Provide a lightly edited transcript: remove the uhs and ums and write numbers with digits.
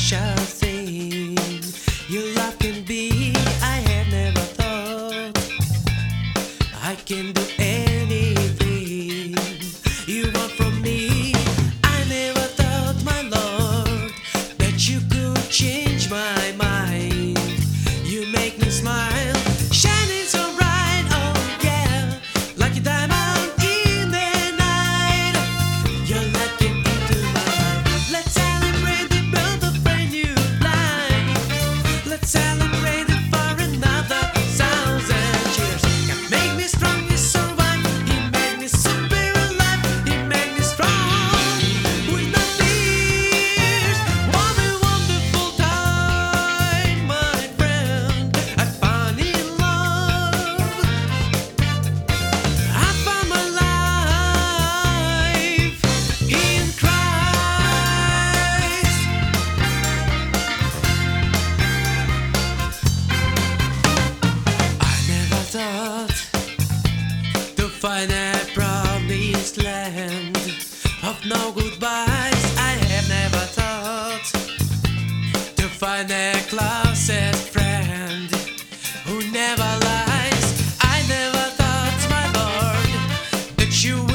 special thing. Your love can be. I have never thought I can do anything you want from me. I never thought, my Lord, that you could change my mind. You make me smile, shining so bright, oh yeah, like a diamond in the night. You're letting into my mind. Let's celebrate the birth of a new life. Let's celebrate it for another thousand years. You make me strong, you survive. You make me super alive. You make me strong with no fears. What a wonderful time, my friend. I found in love. I found my life in Christ. I never thought to find a promised land of no goodbyes. I have never thought to find a closest friend who never lies. I never thought, my Lord, that you